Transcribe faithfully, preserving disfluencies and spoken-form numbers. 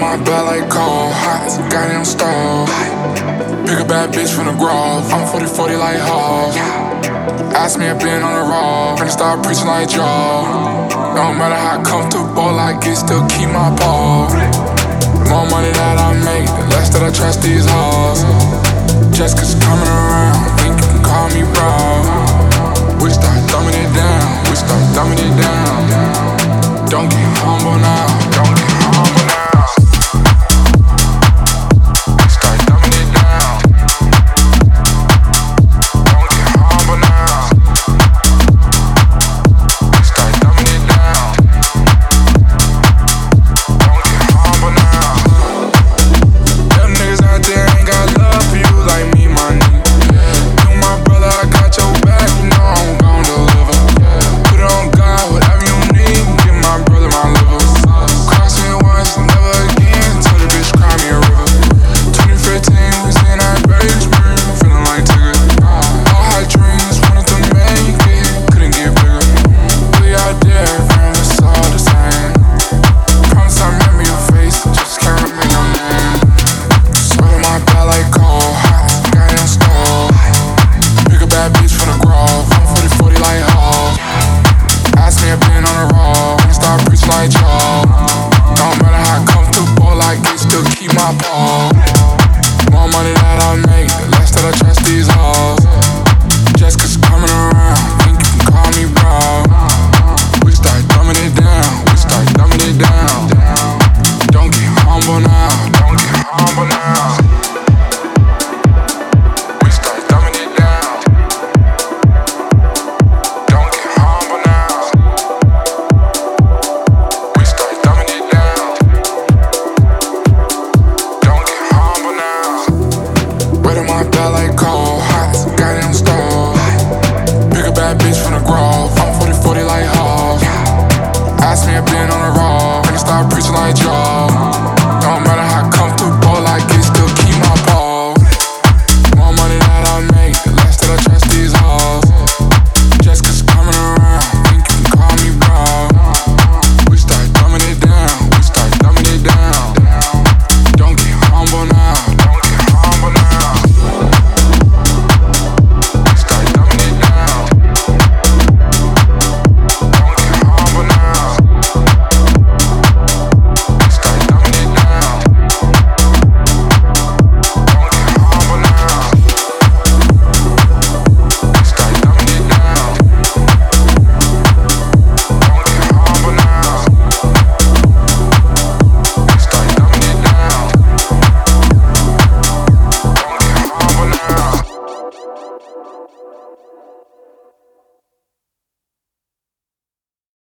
my blood like cold, hot as a goddamn stove. Pick a bad bitch from the grove, I'm forty forty like hoes. Ask me if been on the road, finna start preaching like Joe. No matter how comfortable I get, still keep my pole. The more money that I make, the less that I trust these hoes. Just cause coming around, think you can call me bro. We start dumbing it down, we start dumbing it down. Don't get humble now.